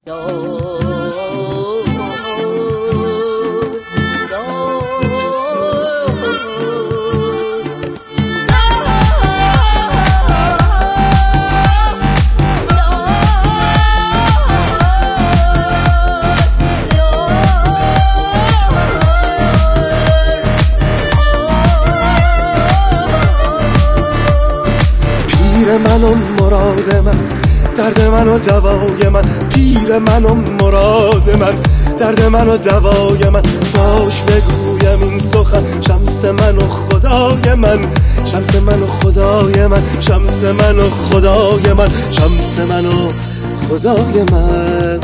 من و مراد من، درد من و دوای من، پیر من و مراد من، درد من و دوای من. فاش بگویم این سخن، شمس من و خدای من، شمس من و خدای من، شمس من و خدای من، شمس من و خدای من.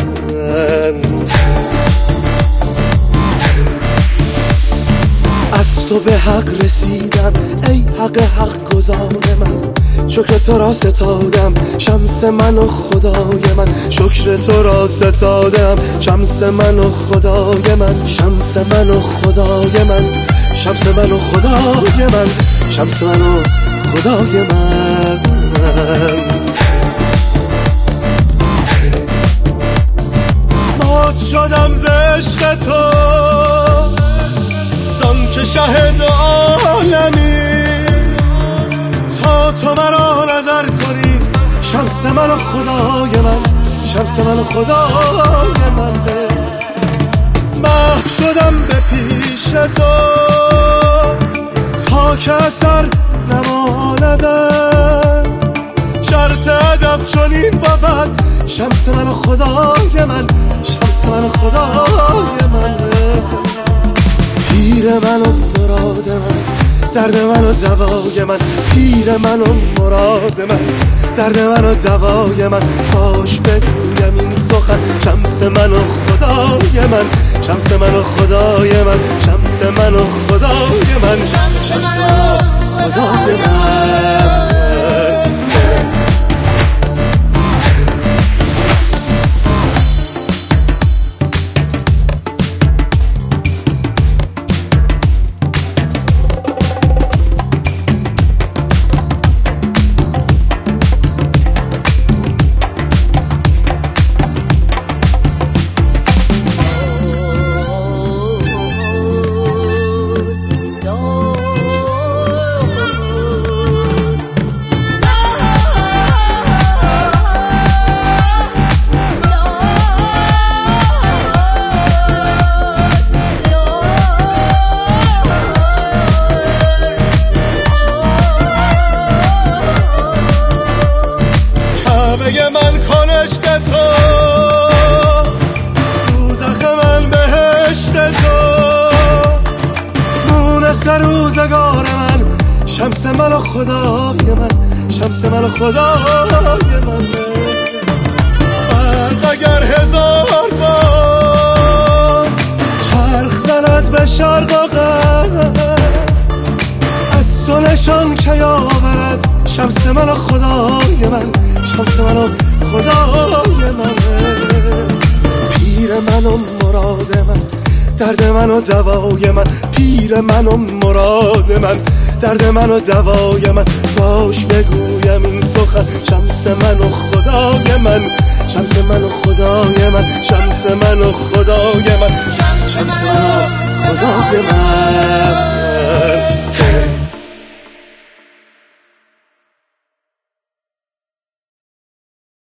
از تو به حق رسیدم ای حق حق گزار من، شکر تو را ستادم شمس من و خدای من، شکر تو را ستادم شمس من و خدای من، شمس من و خدای من، شمس من و خدای من، شمس من و خدای من. مات شدم ز عشق تو زان که شهد عالمی، تا تو مرا نظر کنی شمس من و خدای من، شمس من و خدای من. محو شدم به پیش تو تا که اثر نماندم، شرط ادب چنین بود شمس من و خدای من، شمس من و خدای من. پیر من و مراد من، درد من و دوای من، پیر من و مراد من، درد من و دوای من. فاش بگویم این سخن، شمس من و خدای من، شمس من و خدای من، شمس من و خدای من، شمس من و خدای من. من کنشت تو، دوزخ من بهشت تو، مونس روزگار من، شمس من و خدای من، شمس من و خدای من. برق اگر هزار بار چرخ زند به شرق و غرب، از تو نشان که آورد شمس من و خدای من، شمس من و خدای من. پیر من و مراد من، درد من و دوای من، پیر من و مراد من، درد من و دوای من. فاش بگویم این سخن، شمس من و خدای من، شمس من و خدای من، شمس من و خدای من، شمس من و خدای من.